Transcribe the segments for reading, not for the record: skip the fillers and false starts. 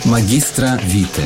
Магістра Віте.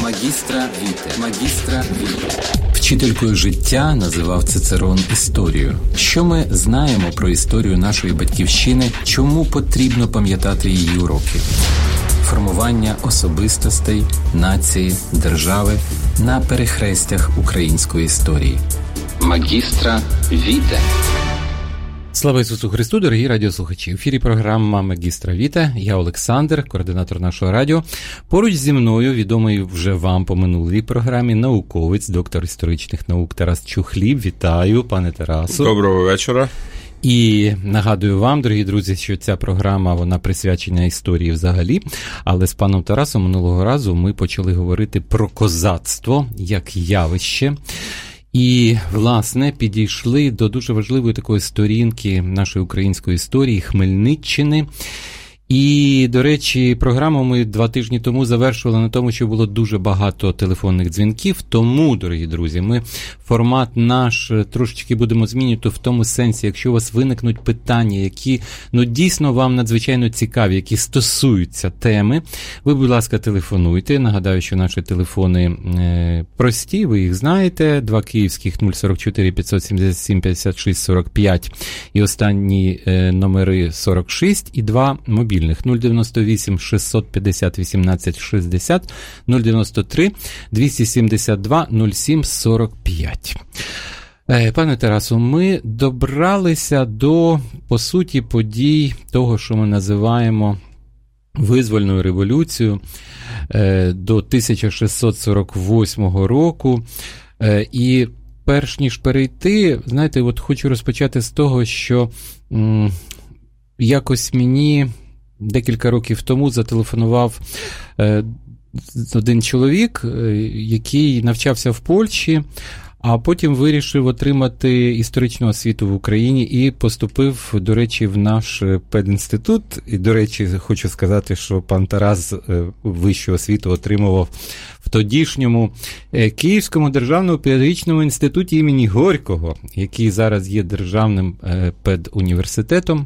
Вчителькою життя називав Цицерон історію. Що ми знаємо про історію нашої батьківщини, чому потрібно пам'ятати її уроки? Формування особистостей, нації, держави на перехрестях української історії. Магістра Віте. Слава Ісусу Христу, дорогі радіослухачі! В ефірі програма «Магістра Віте». Я Олександр, координатор нашого радіо. Поруч зі мною, відомий вже вам по минулій програмі, науковець, доктор історичних наук Тарас Чухліб. Вітаю, пане Тарасу. Доброго вечора. І нагадую вам, дорогі друзі, що ця програма, вона присвячена історії взагалі, але з паном Тарасом минулого разу ми почали говорити про козацтво як явище. І, власне, підійшли до дуже важливої такої сторінки нашої української історії Хмельниччини. І, до речі, програму ми 2 тижні тому завершували на тому, що було дуже багато телефонних дзвінків. Тому, дорогі друзі, ми формат наш трошечки будемо змінювати в тому сенсі, якщо у вас виникнуть питання, які, дійсно вам надзвичайно цікаві, які стосуються теми, ви, будь ласка, телефонуйте. Нагадаю, що наші телефони прості, ви їх знаєте. 2 київських 044 577 56 45 і останні номери 46 і 2 мобільних. 098 650 18 60, 093 272 07 45. Пане Тарасу, ми добралися до, по суті, подій того, що ми називаємо визвольною революцією до 1648 року. І перш ніж перейти, знаєте, от хочу розпочати з того, що якось мені декілька років тому зателефонував один чоловік, який навчався в Польщі, а потім вирішив отримати історичну освіту в Україні і поступив, до речі, в наш педінститут. І, до речі, хочу сказати, що пан Тарас вищу освіту отримував в тодішньому Київському державному педагогічному інституті імені Горького, який зараз є державним педуніверситетом.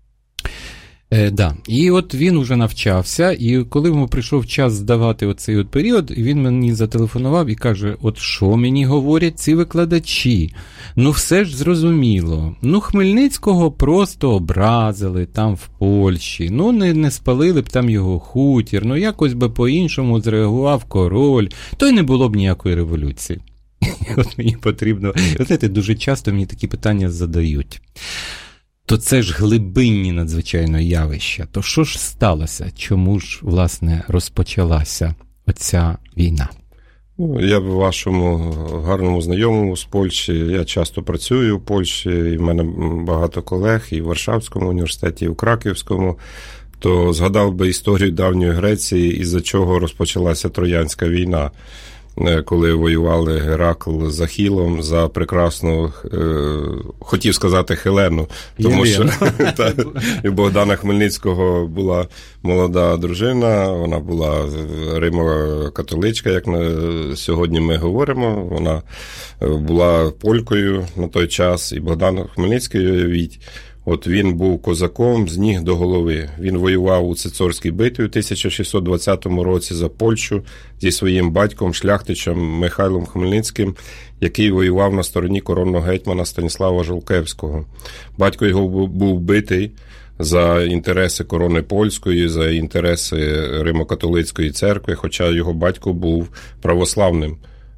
І от він уже навчався, і коли йому прийшов час здавати оцей от період, він мені зателефонував і каже, от що мені говорять ці викладачі? Все ж зрозуміло. Хмельницького просто образили там в Польщі, не спалили б там його хутір, якось би по-іншому зреагував король, то й не було б ніякої революції. От мені потрібно, знаєте, дуже часто мені такі питання задають. То це ж глибинні надзвичайно явища. То що ж сталося? Чому ж, власне, розпочалася оця війна? Я вашому гарному знайомому з Польщі. Я часто працюю в Польщі, і в мене багато колег і в Варшавському університеті, і в Краківському. То згадав би історію давньої Греції, із-за чого розпочалася Троянська війна, коли воювали Геракл з Ахілом за прекрасну, хотів сказати, Хелену, тому що у Богдана Хмельницького була молода дружина, вона була римо-католичка, як сьогодні ми говоримо, вона була полькою на той час, і Богдан Хмельницький, уявіть, от він був козаком з ніг до голови. Він воював у Цицорській битві у 1620 році за Польщу зі своїм батьком, шляхтичем Михайлом Хмельницьким, який воював на стороні коронного гетьмана Станіслава Жолкевського. Батько його був вбитий за інтереси корони польської, за інтереси Римо-католицької церкви, хоча його батько був православним.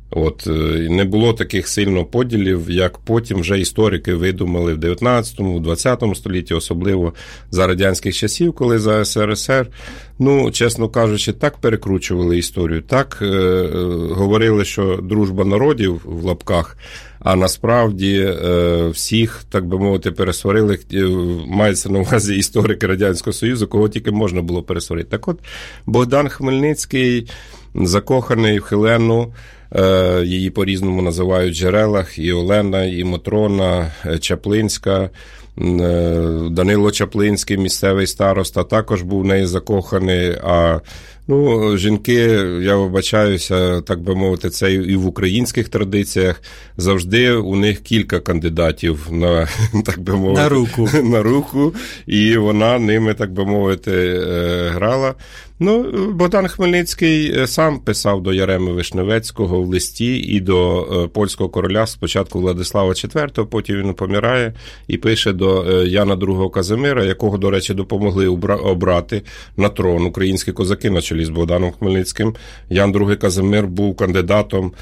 Не було таких сильно поділів, як потім вже історики видумали в 19-му, 20-му столітті, особливо за радянських часів, коли за СРСР, чесно кажучи, так перекручували історію, так говорили, що дружба народів в лапках, а насправді всіх, так би мовити, пересварили, мається на увазі історики Радянського Союзу, кого тільки можна було пересварити. Так от, Богдан Хмельницький, закоханий в Хелену, її по-різному називають в джерелах, і Олена, і Матрона Чаплинська, Данило Чаплинський, місцевий староста, також був в неї закоханий, а Ну, жінки, я вибачаюся, так би мовити, це і в українських традиціях. Завжди у них кілька кандидатів на, так би мовити, на руку, і вона ними, так би мовити, грала. Ну, Богдан Хмельницький сам писав до Яреми Вишневецького в листі і до польського короля, спочатку Владислава IV, потім він помирає, і пише до Яна II Казимира, якого, до речі, допомогли обрати на трон українські козаки на чолі з Богданом Хмельницьким. Ян II Казимир був кандидатом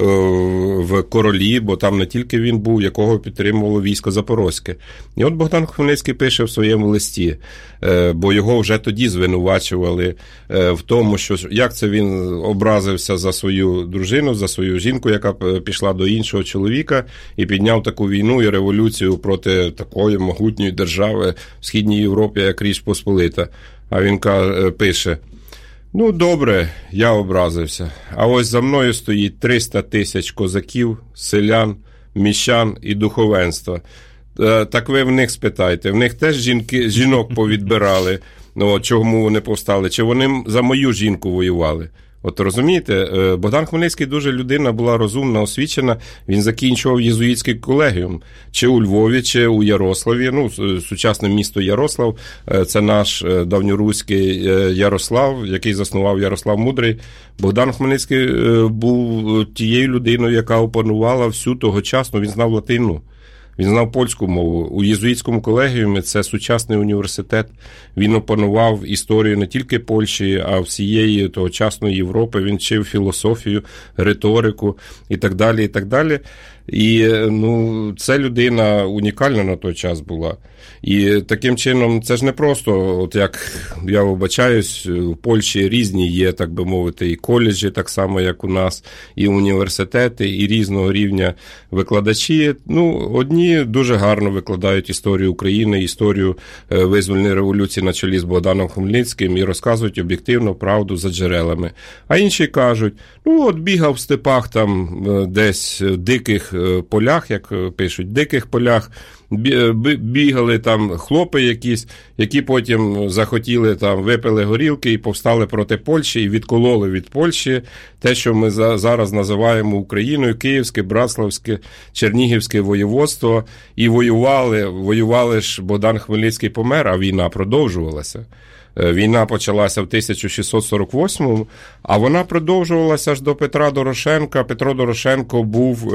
в королі, бо там не тільки він був, якого підтримувало військо Запорозьке. І от Богдан Хмельницький пише в своєму листі, бо його вже тоді звинувачували в тому, що як це він образився за свою дружину, за свою жінку, яка пішла до іншого чоловіка і підняв таку війну і революцію проти такої могутньої держави в Східній Європі, як Річ Посполита. А він пише: ну, добре, я образився, а ось за мною стоїть 300 тисяч козаків, селян, міщан і духовенства. Так ви в них спитайте, в них теж жінок повідбирали, ну, чому вони повстали, чи вони за мою жінку воювали? От розумієте, Богдан Хмельницький дуже людина була розумна, освічена, він закінчував єзуїтський колегіум, чи у Львові, чи у Ярославі, ну, сучасне місто Ярослав, це наш давньоруський Ярослав, який заснував Ярослав Мудрий. Богдан Хмельницький був тією людиною, яка опанувала всю тогочасну, він знав латину. Він знав польську мову. У єзуїтському колегіумі, це сучасний університет, він опанував історію не тільки Польщі, а всієї тогочасної Європи. Він вчив філософію, риторику і так далі, і так далі. І, ну, це людина унікальна на той час була. І таким чином, це ж не просто, от як я вибачаюсь, в Польщі різні є, так би мовити, і коледжі, так само, як у нас, і університети, і різного рівня викладачі. Ну, одні дуже гарно викладають історію України, історію визвольної революції на чолі з Богданом Хмельницьким і розказують об'єктивну правду за джерелами. А інші кажуть, ну, от бігав в степах там десь в диких полях, як пишуть, диких полях, бігали там хлопи якісь, які потім захотіли, там, випили горілки і повстали проти Польщі і відкололи від Польщі те, що ми зараз називаємо Україною, Київське, Братславське, Чернігівське воєводство, і воювали ж, Богдан Хмельницький помер, а війна продовжувалася. Війна почалася в 1648-му, а вона продовжувалася аж до Петра Дорошенка. Петро Дорошенко був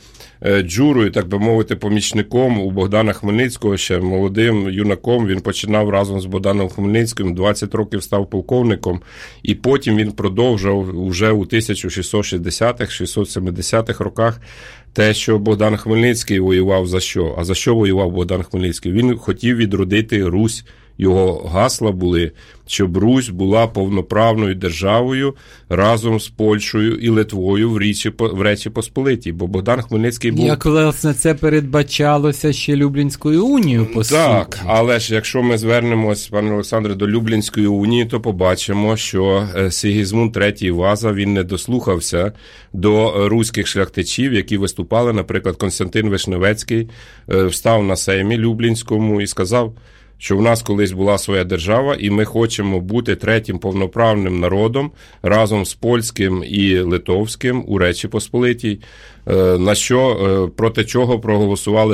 джурою, так би мовити, помічником у Богдана Хмельницького, ще молодим юнаком. Він починав разом з Богданом Хмельницьким, 20 років став полковником, і потім він продовжував уже у 1660-х, 670-х роках те, що Богдан Хмельницький воював за що. А за що воював Богдан Хмельницький? Він хотів відродити Русь. Його гасла були, щоб Русь була повноправною державою разом з Польщею і Литвою в Речі Посполитій. Бо Богдан Хмельницький був... Як, власне, це передбачалося ще Люблінською унією, по суті. Так, але ж якщо ми звернемось, пане Олександре, до Люблінської унії, то побачимо, що Сигізмунд III Ваза, він не дослухався до руських шляхтичів, які виступали, наприклад, Константин Вишневецький встав на сеймі Люблінському і сказав, що в нас колись була своя держава, і ми хочемо бути третім повноправним народом разом з польським і литовським у Речі Посполитій, на що, проти чого проголосували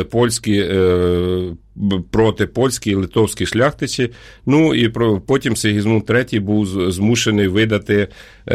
проти польські і литовські шляхтичі. Ну і потім Сигізмунд III був змушений видати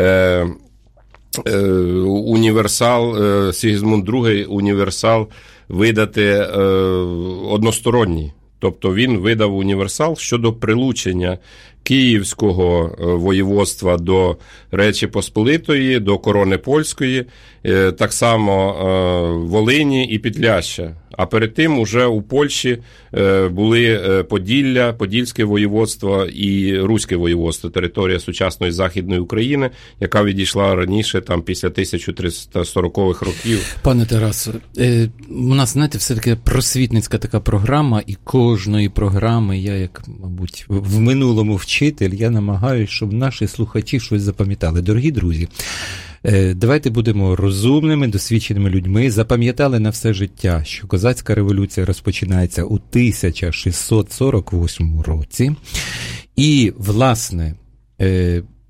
універсал, Сигізмунд II універсал видати односторонній. Тобто він видав універсал щодо прилучення Київського воєводства до Речі Посполитої, до корони польської, так само Волині і Підляща. А перед тим уже у Польщі були Поділля, Подільське воєводство і Руське воєводство, територія сучасної Західної України, яка відійшла раніше, там, після 1340-х років. Пане Тарасу, у нас, знаєте, все-таки просвітницька така програма, і кожної програми я, як, мабуть, в минулому вчитель, я намагаюся, щоб наші слухачі щось запам'ятали. Дорогі друзі, давайте будемо розумними, досвідченими людьми. Запам'ятали на все життя, що козацька революція розпочинається у 1648 році. І, власне,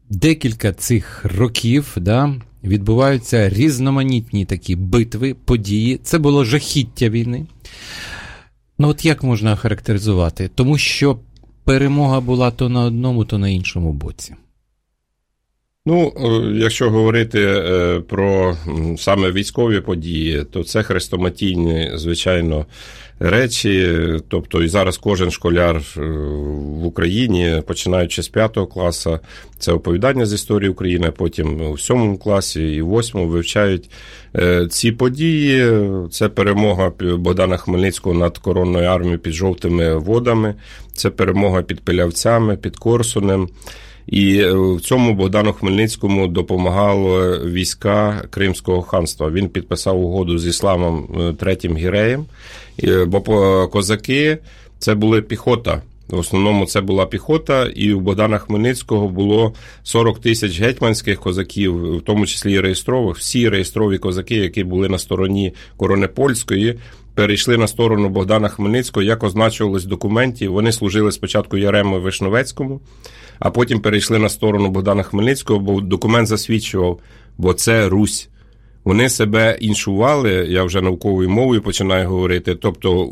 декілька цих років, да, відбуваються різноманітні такі битви, події. Це було жахіття війни. Ну от як можна характеризувати? Тому що перемога була то на одному, то на іншому боці. Ну, якщо говорити про саме військові події, то це хрестоматійні, звичайно, речі. Тобто і зараз кожен школяр в Україні, починаючи з 5 класу, це оповідання з історії України, а потім у 7 класі і в 8 вивчають ці події. Це перемога Богдана Хмельницького над Коронною армією під Жовтими Водами, це перемога під Пилявцями, під Корсунем. І в цьому Богдану Хмельницькому допомагали війська Кримського ханства. Він підписав угоду з Ісламом III Гіреєм, бо козаки – це була піхота. В основному це була піхота, і у Богдана Хмельницького було 40 тисяч гетьманських козаків, в тому числі і реєстрових. Всі реєстрові козаки, які були на стороні корони польської, перейшли на сторону Богдана Хмельницького, як означувалось в документі. Вони служили спочатку Ярему Вишневецькому, а потім перейшли на сторону Богдана Хмельницького, бо документ засвідчував, бо це Русь. Вони себе іншували, я вже науковою мовою починаю говорити, тобто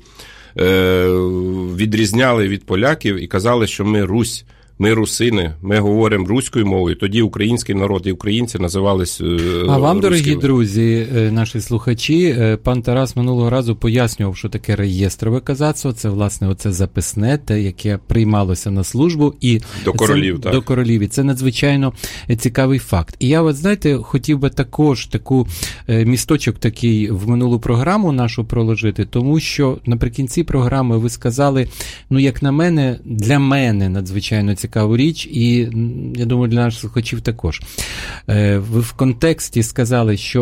відрізняли від поляків і казали, що ми Русь, ми русини, ми говоримо руською мовою. Тоді український народ і українці називались А вам, дорогі руськими. Друзі, наші слухачі, пан Тарас минулого разу пояснював, що таке реєстрове козацтво. Це, власне, оце записне, те, яке приймалося на службу. І до королів, так. До королів. І це надзвичайно цікавий факт. І я, знаєте, хотів би також таку місточок такий в минулу програму нашу проложити, тому що наприкінці програми ви сказали, ну, як на мене, для мене надзвичайно цікаву річ, і, я думаю, для наших слухачів також. Ви в контексті сказали, що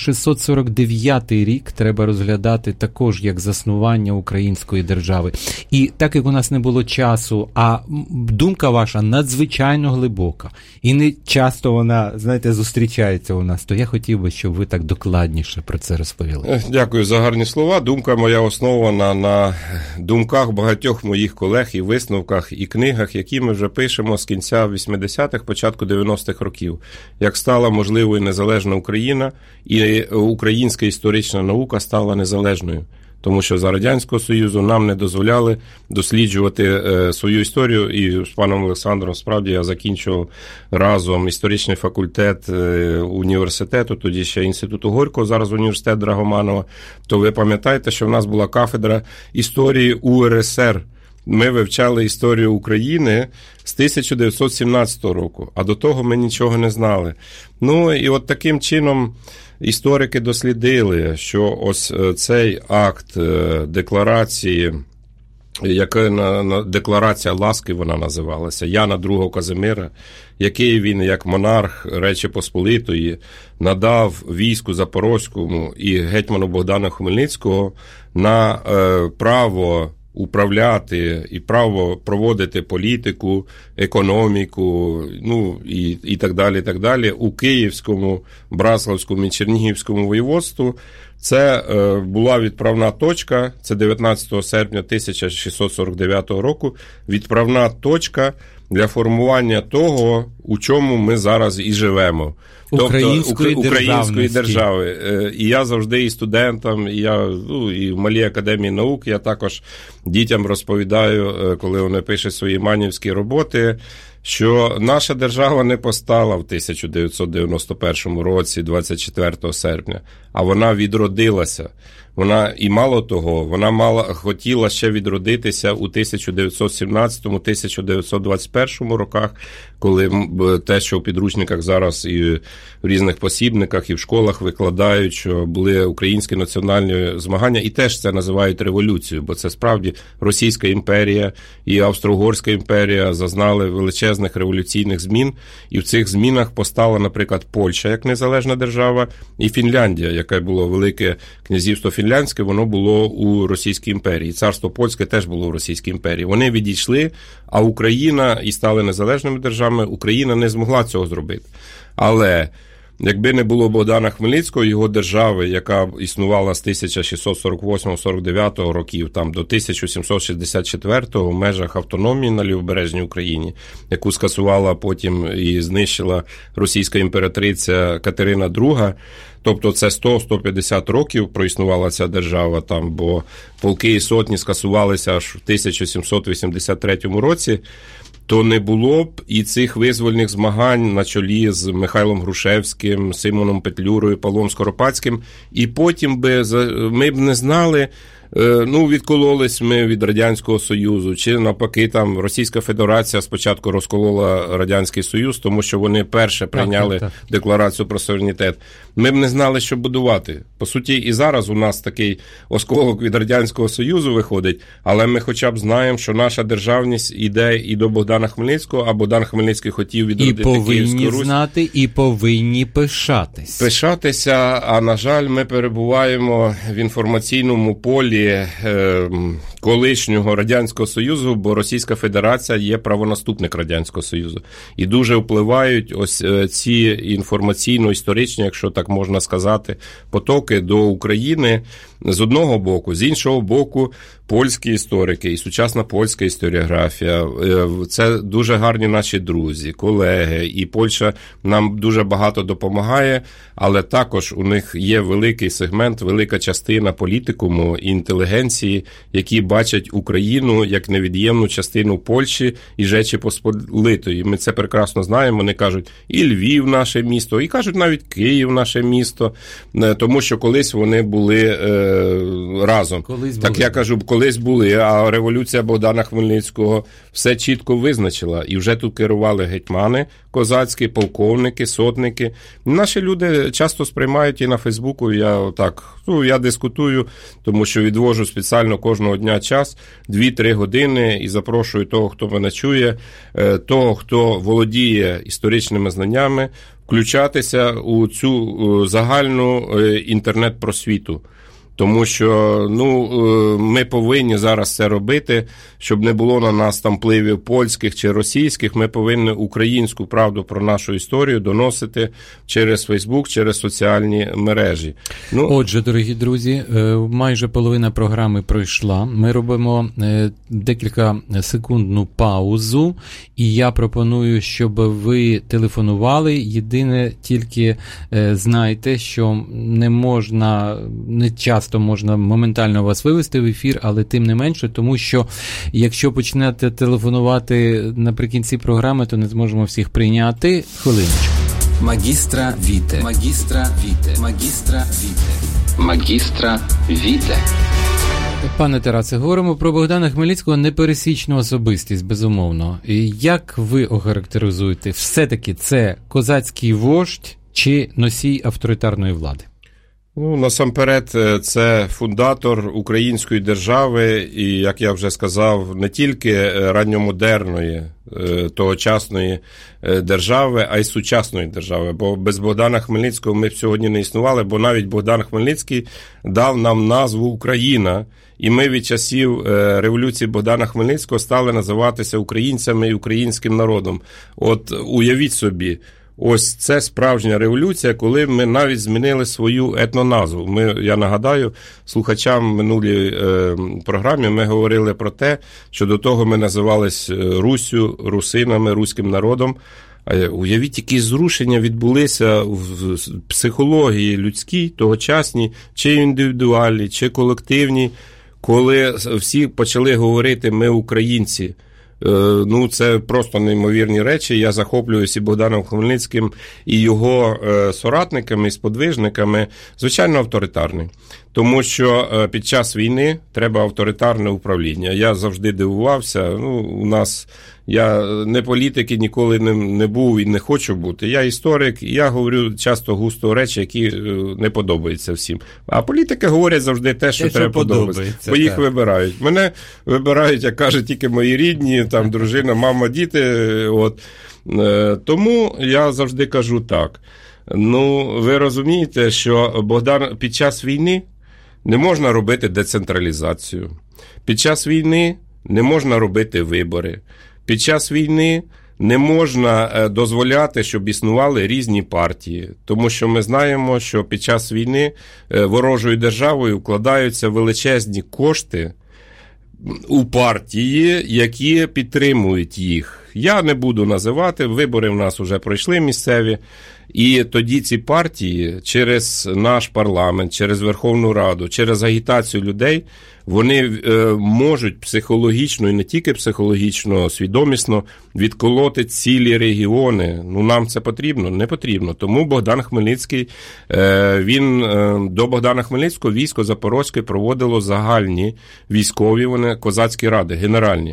1649 рік треба розглядати також як заснування української держави. І так як у нас не було часу, а думка ваша надзвичайно глибока, і не часто вона, знаєте, зустрічається у нас, то я хотів би, щоб ви так докладніше про це розповіли. Дякую за гарні слова. Думка моя основана на думках багатьох моїх колег і висновках, і книгах, які ми вже пишемо з кінця 80-х, початку 90-х років. Як стала можливою незалежна Україна, і українська історична наука стала незалежною. Тому що за Радянського Союзу нам не дозволяли досліджувати свою історію. І з паном Олександром, справді, я закінчував разом історичний факультет університету, тоді ще Інституту Горького, зараз університет Драгоманова. То ви пам'ятаєте, що в нас була кафедра історії УРСР. Ми вивчали історію України з 1917 року, а до того ми нічого не знали. Ну, і от таким чином історики дослідили, що ось цей акт декларації, яка декларація ласки вона називалася, Яна II Казимира, який він як монарх Речі Посполитої надав війську Запорозькому і гетьману Богдану Хмельницького на право управляти і право проводити політику, економіку, ну і так далі, у Київському, Браславському і Чернігівському воєводству. Це була відправна точка, це 19 серпня 1649 року, відправна точка для формування того, у чому ми зараз і живемо. Української держави. І я завжди і студентам, і в Малій академії наук, я також дітям розповідаю, коли вони пишуть свої манівські роботи, що наша держава не постала в 1991 році, 24 серпня, а вона відродилася. Вона, і мало того, вона хотіла ще відродитися у 1917-1921 роках, коли те, що в підручниках зараз і в різних посібниках, і в школах викладають, що були українські національні змагання, і теж це називають революцією, бо це справді Російська імперія і Австро-Угорська імперія зазнали величезних революційних змін, і в цих змінах постала, наприклад, Польща як незалежна держава, і Фінляндія, яке було велике князівство Фінляндське, воно було у Російській імперії. Царство Польське теж було у Російській імперії. Вони відійшли, а Україна, і стали незалежними державами, Україна не змогла цього зробити. Але Якби не було Богдана Хмельницького, його держави, яка існувала з 1648-49 років там, до 1764 в межах автономії на Лівобережній Україні, яку скасувала потім і знищила російська імператриця Катерина II, тобто це 100-150 років проіснувала ця держава там, бо полки і сотні скасувалися аж в 1783 році, то не було б і цих визвольних змагань на чолі з Михайлом Грушевським, Симоном Петлюрою, Павлом Скоропадським, і потім би ми б не знали, відкололись ми від Радянського Союзу, чи навпаки там Російська Федерація спочатку розколола Радянський Союз, тому що вони перше прийняли декларацію про суверенітет. Ми б не знали, що будувати. По суті, і зараз у нас такий осколок від Радянського Союзу виходить, але ми хоча б знаємо, що наша державність іде і до Богдана Хмельницького, а Богдан Хмельницький хотів відродити Київську Русь. І повинні знати, і повинні пишатись. Пишатися, а на жаль, ми перебуваємо в інформаційному полі колишнього Радянського Союзу, бо Російська Федерація є правонаступник Радянського Союзу. І дуже впливають ось ці інформаційно-історичні, якщо так можна сказати, потоки до України з одного боку. З іншого боку, польські історики і сучасна польська історіографія. Це дуже гарні наші друзі, колеги. І Польща нам дуже багато допомагає, але також у них є великий сегмент, велика частина політикуму і інтелігенції, які бачать Україну як невід'ємну частину Польщі і Речі Посполитої. Ми це прекрасно знаємо. Вони кажуть, і Львів наше місто, і кажуть навіть Київ наше місто, тому що колись вони були разом. Так я кажу, колись були, а революція Богдана Хмельницького все чітко визначила. І вже тут керували гетьмани козацькі, полковники, сотники. Наші люди часто сприймають і на Фейсбуку, я дискутую, тому що відвожу спеціально кожного дня час, 2-3 години, і запрошую того, хто мене чує, того, хто володіє історичними знаннями, включатися у цю загальну інтернет-просвіту. Тому що ми повинні зараз це робити, щоб не було на нас там впливів польських чи російських. Ми повинні українську правду про нашу історію доносити через Фейсбук, через соціальні мережі. Отже, дорогі друзі, майже половина програми пройшла. Ми робимо декілька секундну паузу, і я пропоную, щоб ви телефонували. Єдине, тільки знайте, що не часто можна моментально вас вивести в ефір, але тим не менше, тому що якщо почнете телефонувати наприкінці програми, то не зможемо всіх прийняти. Хвилиночку. Магістра Віте. Магістра Віте. Магістра Віте. Магістра Віте. Пане Тарасе, говоримо про Богдана Хмельницького, непересічну особистість, безумовно. Як ви охарактеризуєте? Все-таки це козацький вождь чи носій авторитарної влади? Насамперед, це фундатор української держави і, як я вже сказав, не тільки ранньомодерної, тогочасної держави, а й сучасної держави. Бо без Богдана Хмельницького ми б сьогодні не існували, бо навіть Богдан Хмельницький дав нам назву Україна, і ми від часів революції Богдана Хмельницького стали називатися українцями і українським народом. От уявіть собі, ось це справжня революція, коли ми навіть змінили свою етноназву. Я нагадаю, слухачам в минулій програмі ми говорили про те, що до того ми називались Руссю, русинами, руським народом. Уявіть, які зрушення відбулися в психології людській, тогочасній, чи індивідуальній, чи колективній, коли всі почали говорити «ми українці». Це просто неймовірні речі. Я захоплююся і Богданом Хмельницьким, і його соратниками, і сподвижниками. Звичайно, авторитарний. Тому що під час війни треба авторитарне управління. Я завжди дивувався. Я не політик і ніколи не був і не хочу бути. Я історик, і я говорю часто густо речі, які не подобаються всім. А політики говорять завжди те, що треба подобається. Бо їх вибирають. Мене вибирають, як кажуть, тільки мої рідні, там дружина, мама, діти. Тому я завжди кажу так. Ви розумієте, що Богдан під час війни не можна робити децентралізацію. Під час війни не можна робити вибори. Під час війни не можна дозволяти, щоб існували різні партії, тому що ми знаємо, що під час війни ворожою державою вкладаються величезні кошти у партії, які підтримують їх. Я не буду називати, вибори в нас вже пройшли місцеві, і тоді ці партії через наш парламент, через Верховну Раду, через агітацію людей, вони можуть психологічно і не тільки психологічно, свідомісно відколоти цілі регіони. Ну, нам це потрібно? Не потрібно. Тому Богдан Хмельницький, до Богдана Хмельницького військо Запорозьке проводило загальні військові, вони козацькі ради, генеральні,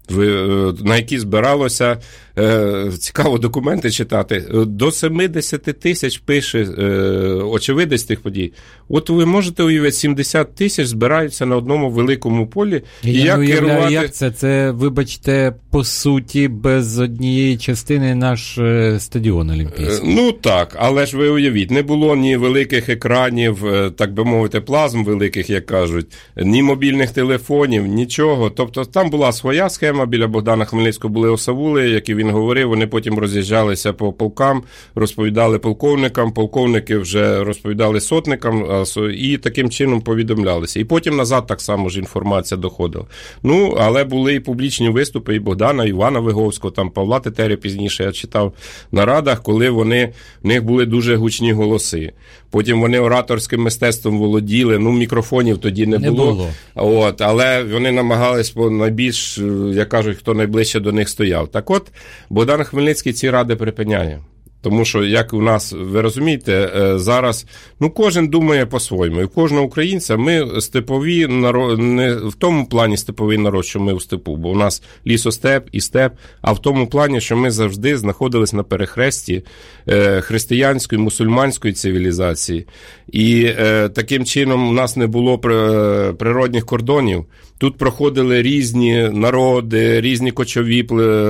на які збиралося, цікаво документи читати, до 70 тисяч пише очевидець тих подій. От ви можете уявити, 70 тисяч збираються на одному великому полі. Я не уявляю, як це? Це, вибачте, по суті, без однієї частини наш стадіон Олімпійський. Ну так, але ж ви уявіть, не було ні великих екранів, так би мовити, плазм великих, як кажуть, ні мобільних телефонів, нічого. Тобто там була своя схема, біля Богдана Хмельницького були осавули, які він говорив, вони потім роз'їжджалися по полкам, розповідали полковникам, полковники вже розповідали сотникам, і таким чином повідомлялися. І потім назад так само ж інформація доходила. Ну, але були і публічні виступи і Богдана, і Івана Виговського, там Павла Тетеря пізніше я читав на радах, коли в них були дуже гучні голоси. Потім вони ораторським мистецтвом володіли, ну, мікрофонів тоді не було. От, але вони намагались найбільш, як кажуть, хто найближче до них стояв. Так от, Богдан Хмельницький ці ради припиняє. Тому що, як у нас, ви розумієте, зараз, ну, кожен думає по-своєму. І в кожного українця ми степові народ, не в тому плані степовий народ, що ми в степу, бо у нас лісостеп і степ, а в тому плані, що ми завжди знаходились на перехресті християнської, мусульманської цивілізації. І таким чином у нас не було природних кордонів. Тут проходили різні народи, різні кочові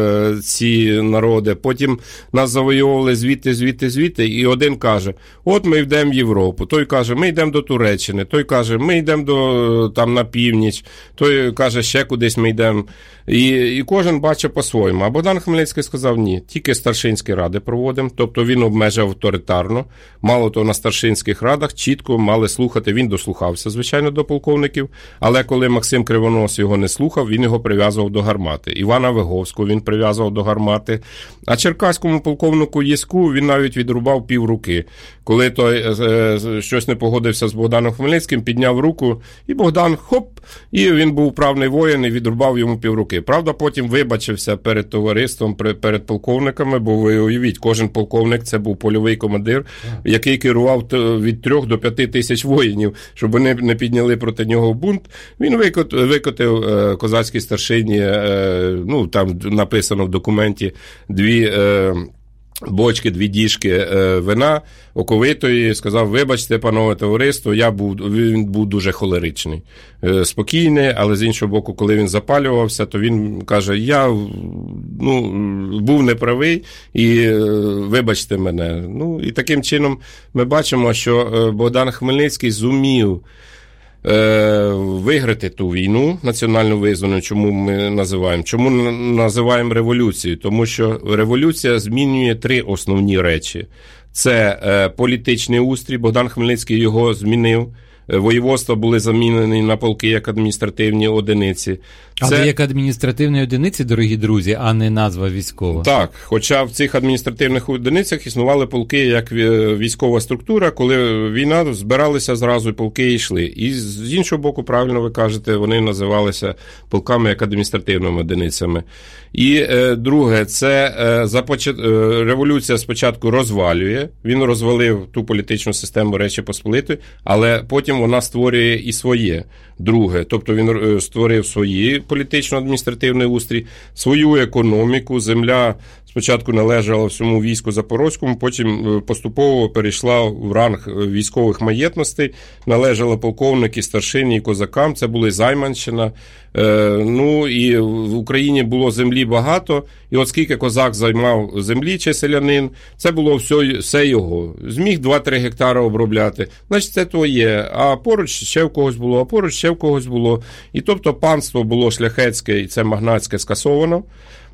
ці народи. Потім нас завойовували звідти. І один каже, от ми йдемо в Європу. Той каже, ми йдемо до Туреччини. Той каже, ми йдемо там на північ. Той каже, ще кудись ми йдемо. І кожен бачить по-своєму. А Богдан Хмельницький сказав, ні, тільки старшинські ради проводимо. Тобто він обмежив авторитарно. Мало того, на старшинських радах чітко мали слухати. Він дослухався, звичайно, до полковників. Але коли Максим Кривонос його не слухав, він його прив'язував до гармати. Івана Виговського він прив'язував до гармати. А черкаському полковнику Єську він навіть відрубав півруки. Коли той щось не погодився з Богданом Хмельницьким, підняв руку, і Богдан, хоп, і він був правний воїн, і відрубав йому півруки. Правда, потім вибачився перед товариством, перед полковниками, бо ви уявіть, кожен полковник – це був польовий командир, який керував від 3 до 5 тисяч воїнів, щоб вони не підняли проти нього бунт. Він викотив козацькій старшині, ну, там написано в документі, 2 бочки, 2 діжки вина оковитої, сказав, вибачте, панове товариство, він був дуже холеричний, спокійний, але з іншого боку, коли він запалювався, то він каже, я був неправий і вибачте мене. Ну, і таким чином ми бачимо, що Богдан Хмельницький зумів виграти ту війну національно визвану, чому ми називаємо. Чому називаємо революцією? Тому що революція змінює 3 основні речі. Це політичний устрій, Богдан Хмельницький його змінив. Воєводства були замінені на полки як адміністративні одиниці. Але як адміністративні одиниці, дорогі друзі, а не назва військова. Так, хоча в цих адміністративних одиницях існували полки як військова структура, коли війна, збиралися зразу і полки йшли. І з іншого боку, правильно ви кажете, вони називалися полками як адміністративними одиницями. І друге, це революція спочатку розвалює, він розвалив ту політичну систему Речі Посполитої, але потім вона створює і своє друге. Тобто він створив свої політично-адміністративний устрій, свою економіку, земля спочатку належала всьому війську Запорозькому, потім поступово перейшла в ранг військових маєтностей, належала полковники, старшині і козакам, це були Займанщина. Ну і в Україні було землі багато, і от скільки козак займав землі чи селянин, це було все його. Зміг 2-3 гектари обробляти, значить це твоє, а поруч ще в когось було, а поруч ще в когось було. І тобто панство було шляхетське і це магнатське скасовано.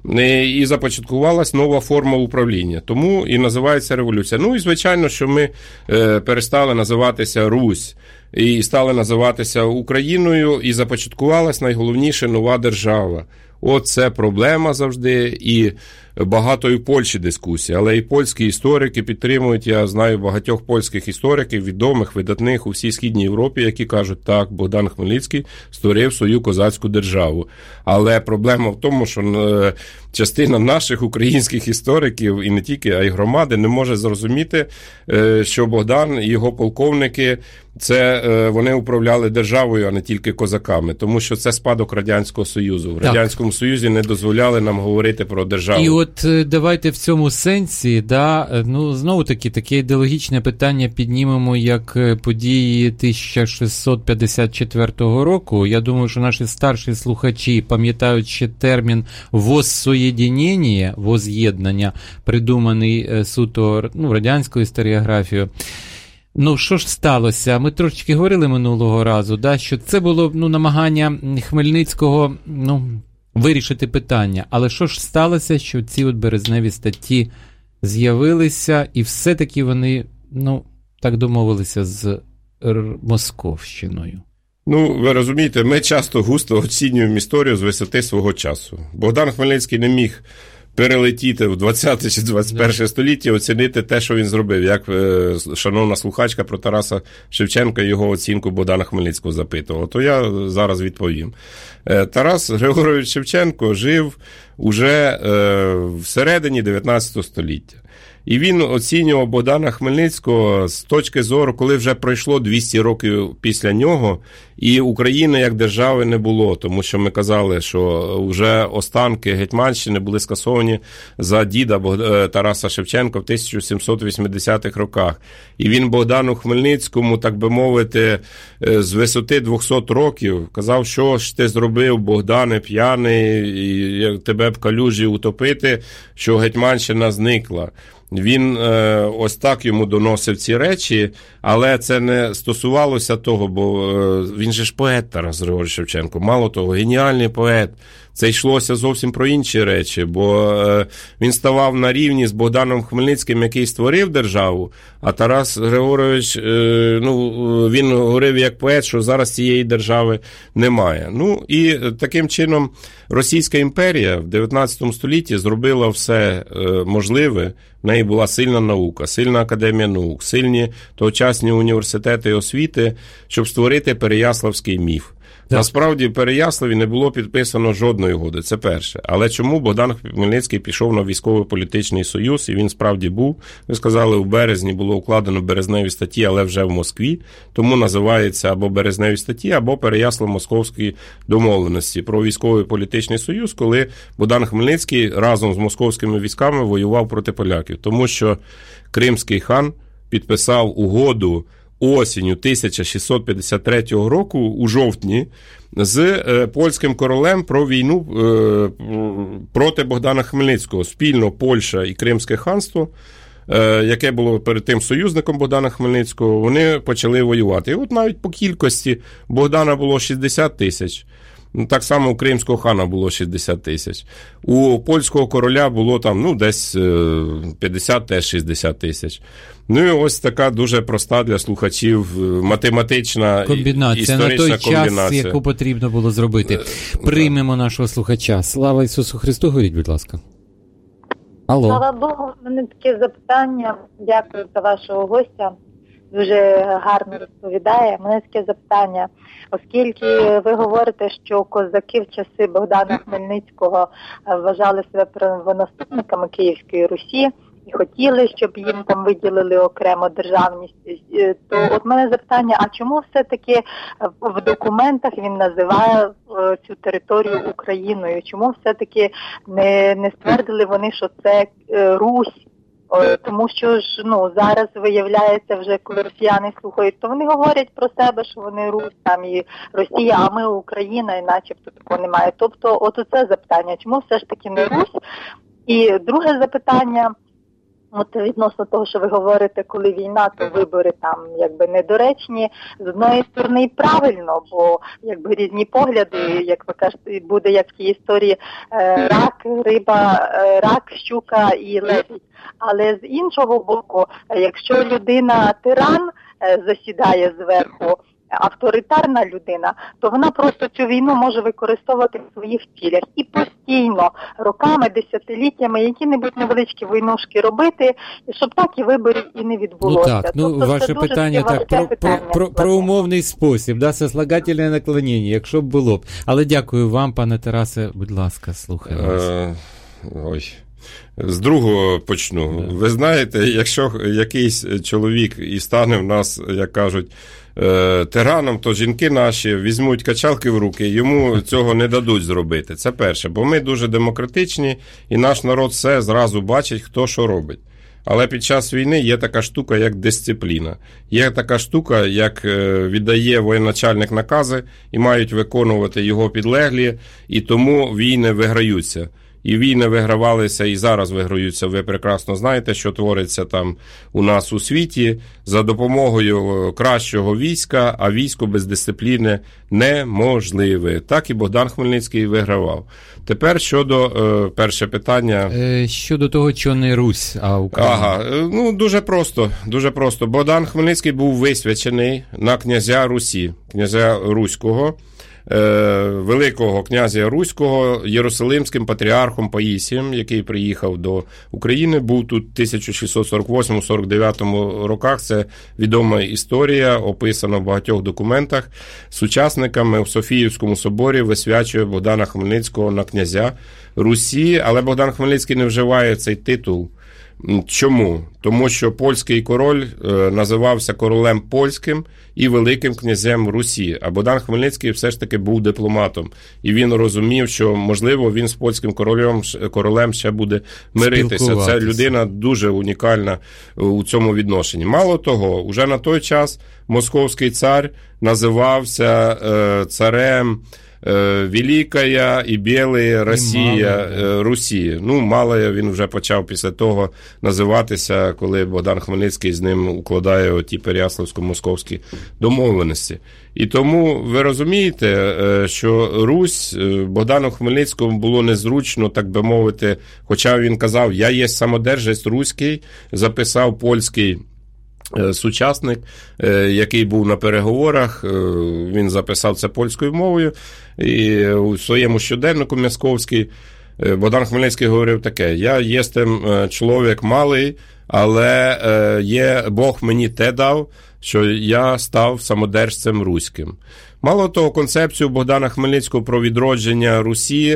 і започаткувалась нова форма управління. Тому і називається революція. Ну і, звичайно, що ми перестали називатися Русь і стали називатися Україною, і започаткувалась найголовніше нова держава. От це проблема завжди, і багато і в Польщі дискусій, але і польські історики підтримують, я знаю багатьох польських істориків, відомих, видатних у всій Східній Європі, які кажуть, так, Богдан Хмельницький створив свою козацьку державу. Але проблема в тому, що частина наших українських істориків, і не тільки, а й громади, не може зрозуміти, що Богдан і його полковники, це вони управляли державою, а не тільки козаками, тому що це спадок Радянського Союзу. В Радянському Союзі не дозволяли нам говорити про державу. І от давайте в цьому сенсі, знову-таки, таке ідеологічне питання піднімемо, як події 1654 року. Я думаю, що наші старші слухачі пам'ятають ще термін «воссоєдінення», «воз'єднання», придуманий суто радянською історіографією. Що ж сталося? Ми трошечки говорили минулого разу, що це було намагання Хмельницького вирішити питання. Але що ж сталося, що ці березневі статті з'явилися, і все-таки вони, так домовилися з Московщиною? Ви розумієте, ми часто густо оцінюємо історію з висоти свого часу. Богдан Хмельницький не міг перелетіти в 20 чи 21 століття, оцінити те, що він зробив. Як шановна слухачка про Тараса Шевченка його оцінку Богдана Хмельницького запитувала, то я зараз відповім. Тарас Григорович Шевченко жив уже всередині 19 століття. І він оцінював Богдана Хмельницького з точки зору, коли вже пройшло 200 років після нього, і України як держави не було, тому що ми казали, що вже останки Гетьманщини були скасовані за діда Тараса Шевченка в 1780-х роках. І він Богдану Хмельницькому, так би мовити, з висоти 200 років казав, що ж ти зробив, Богдане, п'яний, і тебе в калюжі утопити, що Гетьманщина зникла. Він ось так йому доносив ці речі, але це не стосувалося того, бо він же ж поет Тарас Григорович Шевченко, мало того, геніальний поет. Це йшлося зовсім про інші речі, бо він ставав на рівні з Богданом Хмельницьким, який створив державу, а Тарас Григорович, він говорив як поет, що зараз цієї держави немає. І таким чином Російська імперія в 19 столітті зробила все можливе. В неї була сильна наука, сильна академія наук, сильні тогочасні університети і освіти, щоб створити Переяславський міф. Так. Насправді, в Переяславі не було підписано жодної угоди, це перше. Але чому Богдан Хмельницький пішов на військово-політичний союз, і він справді був, ви сказали, у березні було укладено березневі статті, але вже в Москві, тому називається або березневі статті, або Переяслав-Московські домовленості про військовий політичний союз, коли Богдан Хмельницький разом з московськими військами воював проти поляків. Тому що кримський хан підписав угоду осінню 1653 року, у жовтні, з польським королем про війну проти Богдана Хмельницького. Спільно Польща і Кримське ханство, яке було перед тим союзником Богдана Хмельницького, вони почали воювати. І от навіть по кількості Богдана було 60 тисяч. Так само у кримського хана було 60 тисяч. У польського короля було там, десь 50-60 тисяч. І ось така дуже проста для слухачів математична комбінація, історична на той час, яку потрібно було зробити. Приймемо нашого слухача. Слава Ісусу Христу, говоріть, будь ласка. Алло. Слава Богу, в мене таке запитання. Дякую за вашого гостя. Дуже гарно розповідає. У мене таке запитання. Оскільки ви говорите, що козаки в часи Богдана Хмельницького вважали себе правонаступниками Київської Русі і хотіли, щоб їм там виділили окремо державність, то от мене запитання, а чому все-таки в документах він називає цю територію Україною? Чому все-таки не ствердили вони, що це Русь? Тому що ж, зараз виявляється вже, коли росіяни слухають, то вони говорять про себе, що вони Русь, там і Росія, а ми Україна, і начебто такого немає. Тобто, от оце запитання, чому все ж таки не Русь? І друге запитання, От відносно того, що ви говорите, коли війна, то вибори там якби недоречні. З одної сторони і правильно, бо якби різні погляди, як ви кажете, буде як в тій історії рак, риба, рак, щука і лебідь. Але з іншого боку, якщо людина тиран засідає зверху, авторитарна людина, то вона просто цю війну може використовувати в своїх цілях і постійно, роками, десятиліттями, які-небудь невеличкі войнушки робити, щоб так і виборів і не відбулося. Ну так, тобто, ваше питання так, про умовний спосіб, да, сослагательне наклонення, якщо б було б. Але дякую вам, пане Тарасе, будь ласка, слухаю вас. З другого почну. Ви знаєте, якщо якийсь чоловік і стане в нас, як кажуть, тираном, то жінки наші візьмуть качалки в руки, йому цього не дадуть зробити. Це перше. Бо ми дуже демократичні, і наш народ все зразу бачить, хто що робить. Але під час війни є така штука, як дисципліна. Є така штука, як віддає воєначальник накази, і мають виконувати його підлеглі, і тому війни виграються. І війни вигравалися, і зараз виграються. Ви прекрасно знаєте, що твориться там у нас у світі за допомогою кращого війська, а військо без дисципліни неможливе. Так і Богдан Хмельницький вигравав. Тепер щодо перше питання. Щодо того, що не Русь, а Україна. Ага, ну дуже просто. Богдан Хмельницький був висвячений на князя Русі, князя Руського. Великого князя Руського Єрусалимським патріархом Паїсієм, який приїхав до України, був тут в 1648-49 роках. Це відома історія, описана в багатьох документах. Сучасниками в Софіївському соборі висвячує Богдана Хмельницького на князя Русі, але Богдан Хмельницький не вживає цей титул. Чому? Тому що польський король називався королем польським і великим князем Русі, а Богдан Хмельницький все ж таки був дипломатом. І він розумів, що, можливо, він з польським королем ще буде миритися. Це людина дуже унікальна у цьому відношенні. Мало того, уже на той час московський цар називався царем Великая і Білая Росія, Русі. Ну, Малая він вже почав після того називатися, коли Богдан Хмельницький з ним укладає оті переяславсько-московські домовленості. І тому ви розумієте, що Русь Богдану Хмельницькому було незручно, так би мовити, хоча він казав, я є самодержець руський, записав польський сучасник, який був на переговорах, він записав це польською мовою, і у своєму щоденнику московський Богдан Хмельницький говорив таке: я єстем чоловік малий, але є Бог мені те дав, що я став самодержцем руським. Мало того, концепцію Богдана Хмельницького про відродження Русі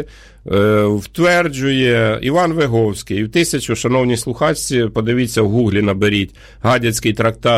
втверджує Іван Виговський. Шановні слухачці, подивіться в гуглі, наберіть Гадяцький трактат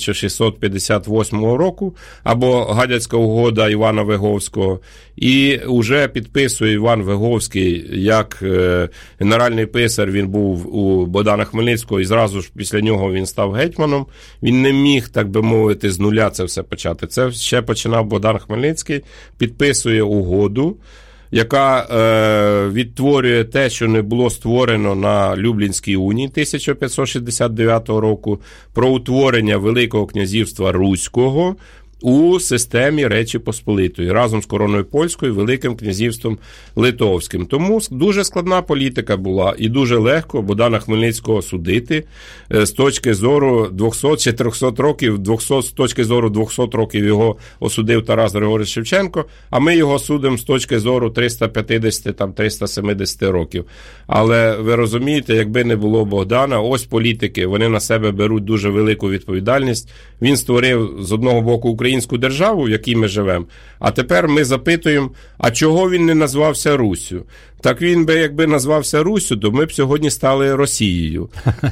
1658 року або Гадяцька угода Івана Виговського. І вже підписує Іван Виговський, як генеральний писар, він був у Богдана Хмельницького, і зразу ж після нього він став гетьманом. Він не міг, так би мовити, з нуля це все почати. Це ще починав Богдан Хмельницький, підписує угоду, яка відтворює те, що не було створено на Люблінській унії 1569 року, про утворення Великого князівства Руського у системі Речі Посполитої, разом з короною польською, Великим князівством Литовським. Тому дуже складна політика була, і дуже легко Богдана Хмельницького судити з точки зору 200 чи 300 років, з точки зору 200 років його осудив Тарас Григорович Шевченко, а ми його судимо з точки зору 350-370 років. Але ви розумієте, якби не було Богдана, ось політики, вони на себе беруть дуже велику відповідальність. Він створив з одного боку українську державу, в якій ми живемо, а тепер ми запитуємо, а чого він не назвався Руссю? Так він би, якби назвався Руссю, то ми б сьогодні стали Росією.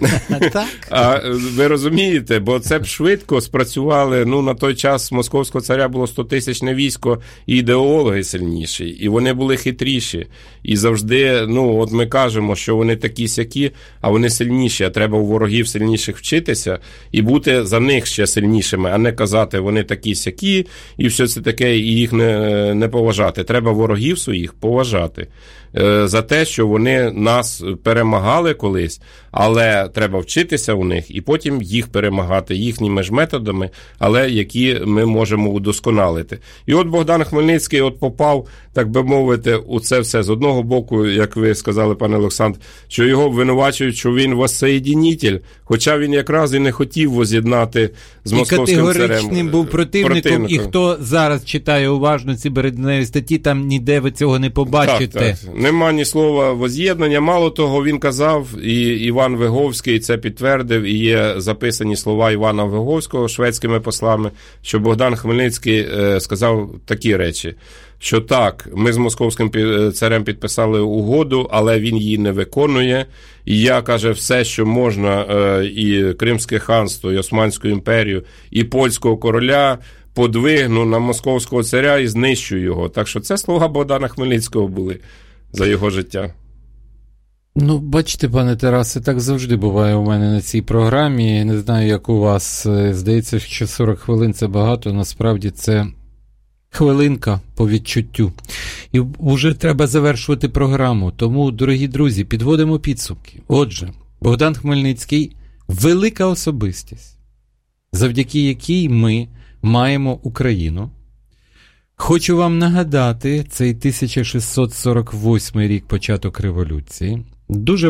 А ви розумієте, бо це б швидко спрацювали, на той час московського царя було 100-тисячне військо, і ідеологи сильніші, і вони були хитріші. І завжди, от ми кажемо, що вони такі-сякі, а вони сильніші, а треба у ворогів сильніших вчитися і бути за них ще сильнішими, а не казати, вони такі-сякі, і все це таке, і їх не поважати. Треба ворогів своїх поважати. за те, що вони нас перемагали колись, але треба вчитися у них і потім їх перемагати їхніми ж методами, але які ми можемо удосконалити. І от Богдан Хмельницький попав, так би мовити, у це все. З одного боку, як ви сказали, пане Олександр, що його обвинувачують, що він воссоєдінитель, хоча він якраз і не хотів воз'єднати з московським царем. І категоричним був противником, і хто зараз читає уважно ці березневі статті, там ніде ви цього не побачите. Так. Нема ні слова воз'єднання. Мало того, він казав, і Іван Виговський це підтвердив, і є записані слова Івана Виговського шведськими послами, що Богдан Хмельницький сказав такі речі, що так, ми з московським царем підписали угоду, але він її не виконує. І я, каже, все, що можна, і Кримське ханство, і Османську імперію, і польського короля подвигну на московського царя і знищу його. Так що це слова Богдана Хмельницького були за його життя. Ну, бачите, пане Тарасе, так завжди буває у мене на цій програмі. Не знаю, як у вас. Здається, що 40 хвилин – це багато, насправді це хвилинка по відчуттю. І вже треба завершувати програму. Тому, дорогі друзі, підводимо підсумки. Отже, Богдан Хмельницький – велика особистість, завдяки якій ми маємо Україну. Хочу вам нагадати, цей 1648 рік, початок революції. Дуже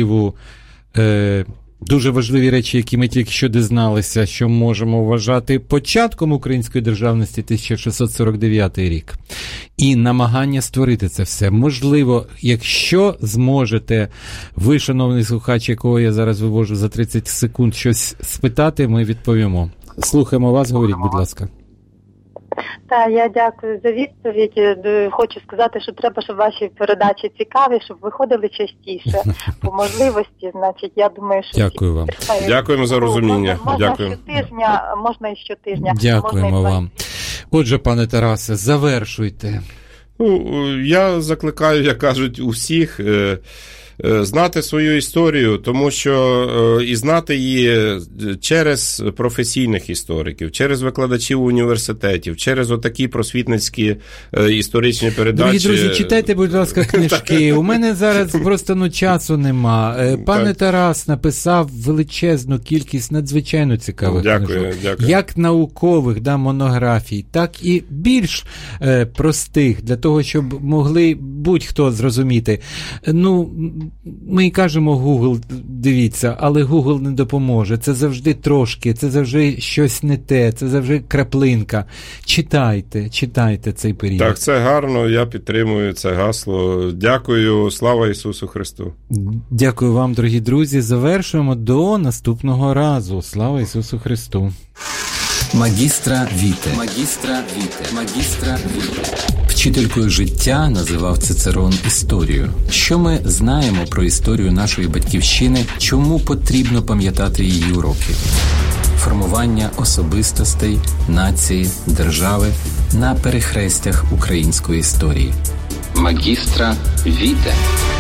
важливі речі, які ми тільки що дізналися, що можемо вважати початком української державності, 1649 рік. І намагання створити це все. Можливо, якщо зможете, ви, шановний слухач, якого я зараз вивожу за 30 секунд, щось спитати, ми відповімо. Слухаємо вас, говоріть, будь ласка. Так, я дякую за відповідь. Хочу сказати, що треба, щоб ваші передачі цікаві, щоб виходили частіше. По можливості, значить, я думаю, що... Дякую вам. Дякуємо за розуміння. Можна і щотижня. Дякуємо вам. Отже, пане Тарасе, завершуйте. Я закликаю, як кажуть, усіх знати свою історію, тому що і знати її через професійних істориків, через викладачів університетів, через отакі просвітницькі історичні передачі. Дорогі друзі, читайте, будь ласка, книжки. У мене зараз просто часу нема. Пане Тарас написав величезну кількість надзвичайно цікавих книжок. Дякую. Як наукових, монографій, так і більш простих, для того, щоб могли будь-хто зрозуміти. Ми й кажемо Google, дивіться, але Google не допоможе. Це завжди трошки, це завжди щось не те, це завжди краплинка. Читайте цей період. Так, це гарно, я підтримую це гасло. Дякую, слава Ісусу Христу. Дякую вам, дорогі друзі. Завершуємо до наступного разу. Слава Ісусу Христу. Магістра Віте. Магістра Віте. Магістра Віте. Вчителькою життя називав Цицерон історію. Що ми знаємо про історію нашої батьківщини, чому потрібно пам'ятати її уроки? Формування особистостей, нації, держави на перехрестях української історії. Магістра Віте.